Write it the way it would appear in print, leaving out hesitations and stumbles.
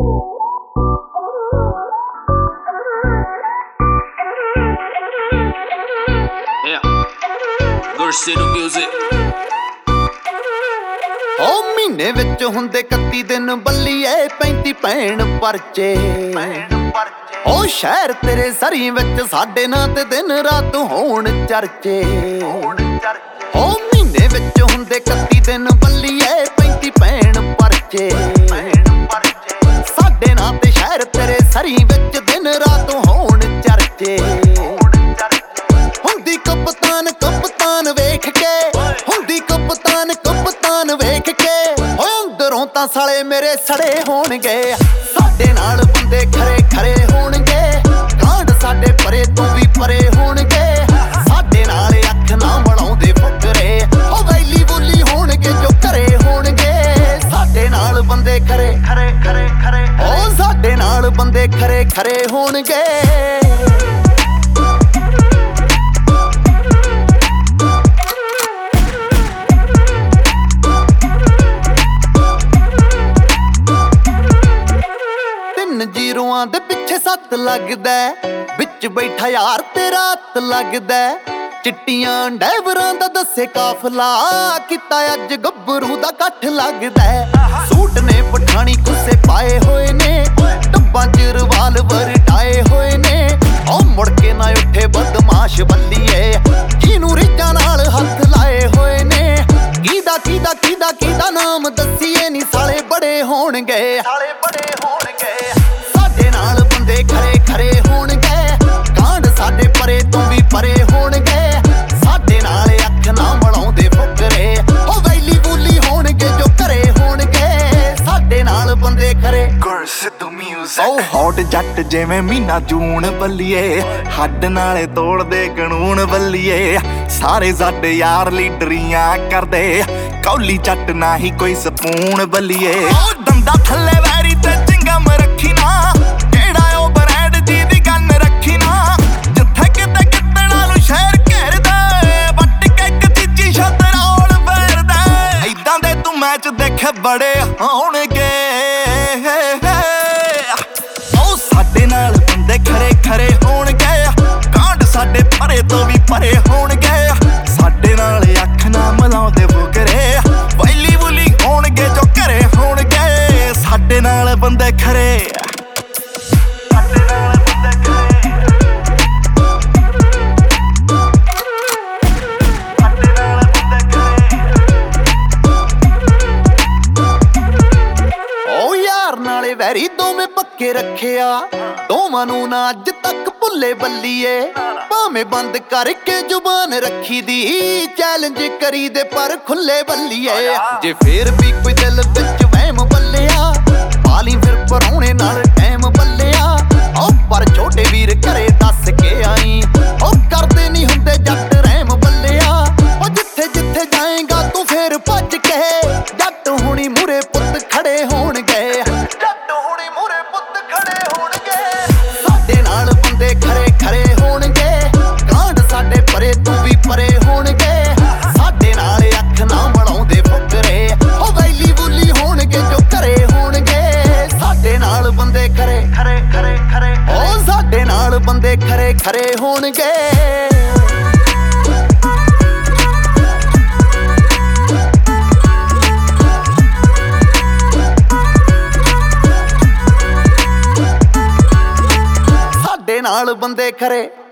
ਮਹੀਨੇ ਵਿੱਚ ਹੁੰਦੇ 31 ਦਿਨ ਬੱਲੀਏ 35 ਭੈਣ ਪਰਚੇ ਉਹ ਸ਼ਹਿਰ ਤੇਰੇ ਸਰੀ ਵਿੱਚ ਸਾਡੇ ਨਾਂ ਤੇ ਦਿਨ ਰਾਤ ਹੋਣ ਚਰਚੇ ਉਹ ਮਹੀਨੇ ਵਿੱਚ ਹੁੰਦੇ 31 ਦਿਨ ਬੱਲੀਏ 35 ਭੈਣ ਪਰਚੇ ਸਾਡੇ ਨਾਂ ਤੇ ਸ਼ਹਿਰ ਤੇਰੇ ਸਰੀ ਵਿੱਚ ਦਿਨ ਰਾਤ ਹੋਣ ਚਰਚੇ ਹੁੰਦੀ ਕਪਤਾਨ ਕਪਤਾਨ ਵੇਖ ਕੇ ਹੁੰਦੀ ਕਪਤਾਨ ਕਪਤਾਨ ਵੇਖ ਕੇ ਅੰਦਰੋਂ ਤਾਂ ਸਾਲੇ ਮੇਰੇ ਸੜੇ ਹੋਣਗੇ ਸਾਡੇ ਨਾਲ ਬੰਦੇ ਖਰੇ ਖਰੇ ਹੋਣਗੇ ਕਾਂਡ ਸਾਡੇ ਪਰੇ ਤੋਂ ਵੀ ਪਰੇ ਹੋਣਗੇ ਸਾਡੇ ਨਾਲ ਅੱਖ ਨਾ ਬਣਾਉਂਦੇ ਫੁਕਰੇ ਉਹ ਵੈਲੀ ਬੋਲੀ ਹੋਣਗੇ ਜੋ ਘਰੇ ਹੋਣਗੇ ਸਾਡੇ ਨਾਲ ਬੰਦੇ ਖਰੇ ਖਰੇ ਖਰੇ ਖਰੇ ਉਹ ਸਾਡੇ ਨਾਲ ਬੰਦੇ ਖਰੇ ਖਰੇ ਹੋਣਗੇ ਜੀਰੋਆਂ ਦੇ ਪਿੱਛੇ 7 ਲੱਗਦਾ ਵਿੱਚ ਬੈਠਾ ਯਾਰ ਤੇ ਰਾਤ ਲੱਗਦਾ ਚਿੱਟੀਆਂ ਡੈਵਰਾਂ ਦਾ ਦੱਸੇ ਕਾਫਲਾ ਕੀਤਾ ਅੱਜ ਗੱਭਰੂ ਦਾ ਇਕੱਠ ਲੱਗਦਾ ਸੂਟ ਨੇ ਪਠਾਣੀ ਕੁੱਸੇ ਪਾਏ ਹੋਏ ਨੇ ਡੱਬਾਂ ਚ ਰਿਵਾਲਵਰ ਟਾਏ ਹੋਏ ਨੇ ਉਹ ਮੁੜ ਕੇ ਨਾ ਉੱਠੇ ਬਦਮਾਸ਼ ਬੱਲੀਏ ਜਿਹਨੂੰ ਰੀਝਾਂ ਨਾਲ ਹੱਥ ਲਾਏ ਹੋਏ ਨੇ ਕਿਹਦਾ ਕਿਹਦਾ ਕਿਹਦਾ ਕਿਹਦਾ ਨਾਮ ਦੱਸੀਏ ਨੀ ਸਾਲੇ ਬੜੇ ਹੋਣਗੇ ਸਾਲੇ ਬੜੇ ਹੋਣਗੇ ਸਾਡੇ ਨਾਲ ਬੰਦੇ ਖਰੇ ਖਰੇ ਹੋਣਗੇ ਕਾਂਡ ਸਾਡੇ ਪਰੇ ਤੋਂ ਵੀ ਪਰੇ ਹੋਣਗੇ ਸਾਡੇ ਨਾਲ ਅੱਖ ਨਾ ਬਣਾਉਂਦੇ ਫੁਕਰੇ ਉਹ ਵੈਲੀ ਬੋਲੀ ਹੋਣਗੇ ਜੋ ਘਰੇ ਹੋਣਗੇ ਸਾਡੇ ਨਾਲ ਬੰਦੇ ਖਰੇ ਸਿੱਧੂ ਮਿਊਜ਼ਿਕ ਉਹ ਹੌਟ ਜੱਟ ਜਿਵੇਂ ਮਹੀਨਾ ਜੂਨ ਬੱਲੀਏ ਹੱਡ ਨਾਲੇ ਤੋੜਦੇ ਕਾਨੂੰਨ ਬੱਲੀਏ ਸਾਰੇ ਸਾਡੇ ਯਾਰ ਲੀਡਰੀਆਂ ਕਰਦੇ ਕੌਲੀ ਚੱਟ ਨਾ ਹੀ ਕੋਈ ਸਪੂਨ ਬੱਲੀਏ ਉਹ ਦੰਦਾ ਥੱਲੇ ਵੈਰੀ ਤੇ ਚਿੰਗਮ ਰੱਖੀ ਨਾ ਕਿਹੜਾ ਉਹ ਬਰੈਡ ਜੀ ਦੀ ਗੰਨ ਰੱਖੀ ਨਾ ਜਿੱਥੇ ਕਿਤੇ ਕਿਤੇ ਨਾਲੋਂ ਸ਼ਹਿਰ ਘੇਰਦਾ ਵੱਟ ਕੇ ਇੱਕ ਤੀਜੀ ਛੱਤ ਰੌਲ ਫੇਰਦਾ ਏਦਾਂ ਦੇ ਤੂੰ ਮੈਚ ਦੇਖੇ ਬੜੇ ਹੋਣਗੇ ਉਹ ਸਾਡੇ ਨਾਲ ਬੰਦੇ ਖਰੇ ਖਰੇ ਹੋਣਗੇ ਕਾਂਡ ਸਾਡੇ ਪਰੇ ਤੋਂ ਵੀ ਪਰੇ ਹੋਣਗੇ ਸਾਡੇ ਨਾਲ ਅੱਖ ਨਾ ਮਲਾਉਂਦੇ ਫੁਕਰੇ ਵੈਲੀ ਬੁਲੀ ਹੋਣਗੇ ਜੋ ਘਰੇ ਹੋਣਗੇ ਸਾਡੇ ਨਾਲ ਬੰਦੇ ਖਰੇ ਵੈਰੀ ਦੋਵੇਂ ਪੱਕੇ ਰੱਖਿਆ ਦੋਵਾਂ ਨੂੰ ਨਾ ਅੱਜ ਤੱਕ ਭੁੱਲੇ ਬੱਲੀਏ ਭਾਵੇਂ ਬੰਦ ਕਰਕੇ ਜ਼ੁਬਾਨ ਰੱਖੀ ਦੀ ਚੈਲੰਜ ਕਰੀ ਦੇ ਪਰ ਖੁੱਲੇ ਬੱਲੀਏ ਜੇ ਫੇਰ ਵੀ ਕੋਈ ਦਿਲ ਵਿੱਚ ਵਹਿਮ ਬੱਲਿਆ ਪਾਲੀ ਫਿਰ ਪਰੌਣੇ ਨਾਲ ਟਾਈਮ ਬੱਲਿਆ ਉਹ ਪਰ ਛੋਟੇ ਵੀਰ ਘਰੇ ਦੱਸ ਕੇ ਆਈ ਉਹ ਕਰਦੇ ਨਹੀਂ ਹੁੰਦੇ ਜੱਟ ਰਹਿਮ ਬੱਲਿਆ ਉਹ ਜਿੱਥੇ ਜਿੱਥੇ ਜਾਏਗਾ ਤੂੰ ਫੇਰ ਭੱਜ ਕੇ ਜੱਟ ਹੁਣੀ ਮੂਰੇ ਪੁੱਤ ਖੜੇ ਹੋਣਗੇ ਖਰੇ ਖਰੇ ਹੋਣਗੇ ਕਾਂਡ ਸਾਡੇ ਪਰੇ ਤੋਂ ਵੀ ਪਰੇ ਹੋਣਗੇ ਸਾਡੇ ਨਾਲ ਅੱਖ ਨਾ ਬਣਾਉਂਦੇ ਫੁਕਰੇ ਉਹ ਵੈਲੀ ਬੋਲੀ ਹੋਣਗੇ ਜੋ ਘਰੇ ਹੋਣਗੇ ਸਾਡੇ ਨਾਲ ਬੰਦੇ ਖਰੇ ਖਰੇ ਖਰੇ ਖਰੇ ਉਹ ਸਾਡੇ ਨਾਲ ਬੰਦੇ ਖਰੇ ਖਰੇ ਹੋਣਗੇ ਨਾਲ ਬੰਦੇ ਖਰੇ